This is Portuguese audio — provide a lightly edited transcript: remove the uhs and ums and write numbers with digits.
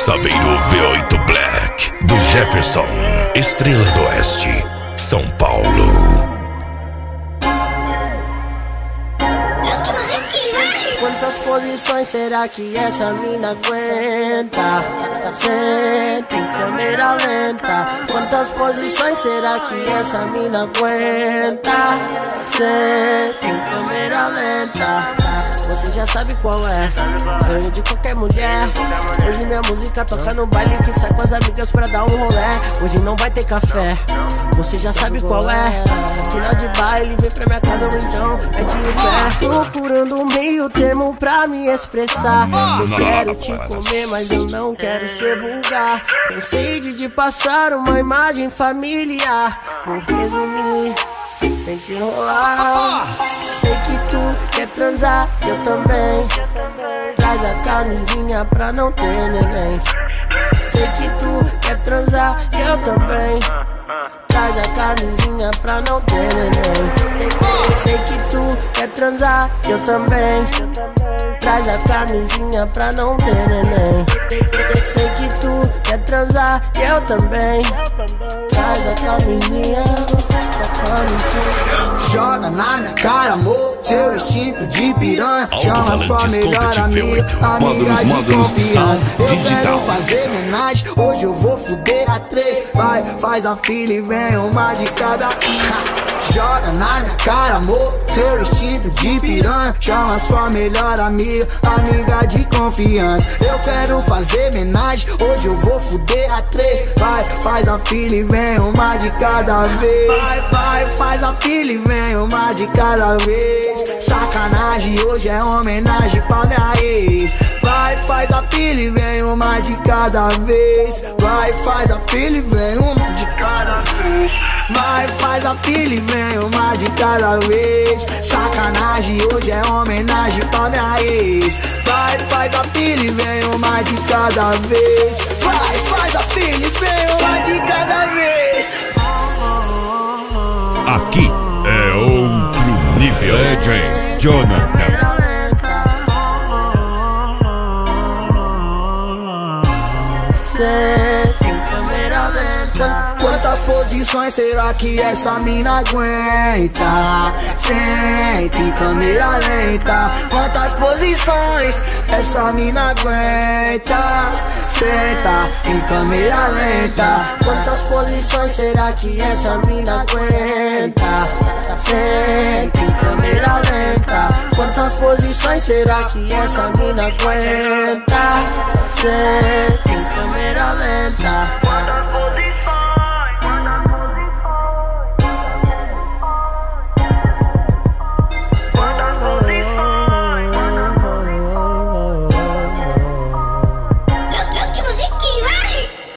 Saveiro V8 Black do Jefferson, Estrela do Oeste, São Paulo. Quantas posições será que essa mina aguenta? Senta em câmera lenta. Quantas posições será que essa mina aguenta? Senta em câmera lenta. Você já sabe qual é, sonho de qualquer mulher. Hoje minha música toca no baile que sai com as amigas pra dar um rolé. Hoje não vai ter café, você já sabe qual é. Final de baile, vem pra minha casa ou então é de pé. Procurando um meio termo pra me expressar. Eu quero te comer, mas eu não quero ser vulgar. Cansei de passar uma imagem familiar. Vou resumir, tem que rolar. Sei que tu quer transar, eu também. Traz a camisinha pra não ter neném. Sei que tu quer transar, eu também. Traz a camisinha pra não ter neném. Sei que tu quer transar, eu também. Traz a camisinha pra não ter neném. Sei que tu quer transar, eu também. Traz a camisinha. Joga na minha cara, amor, seu instinto de piranha. Chama sua melhor amiga, amiga de confiança. Eu quero fazer homenagem, hoje eu vou fuder a 3. Vai, faz a fila e vem uma de cada. Joga na minha cara, amor, seu instinto de piranha. Chama sua melhor amiga, amiga de confiança. Eu quero fazer homenagem, hoje eu vou fuder a 3. Vai, faz a fila e vem uma de cada vez. Vai, faz a fila e vem uma de cada vez. Sacanagem, hoje é homenagem pra minha ex. Vai, faz a fila e vem uma de cada vez. Vai, faz a fila e vem uma de cada vez. Vai, faz a fila e vem uma de cada vez. Sacanagem, hoje é homenagem pra minha ex. Vai, faz a fila e vem uma de cada vez. Vai, faz a fila e vem uma de cada vez. Aqui é outro nível. DJ Jonathan. Quantas posições será que essa mina aguenta? Senta em câmera lenta. Quantas posições essa mina aguenta? Senta em câmera lenta. Quantas posições será que essa mina aguenta? Senta em câmera lenta. Quantas posições será que essa mina aguenta? Senta em câmera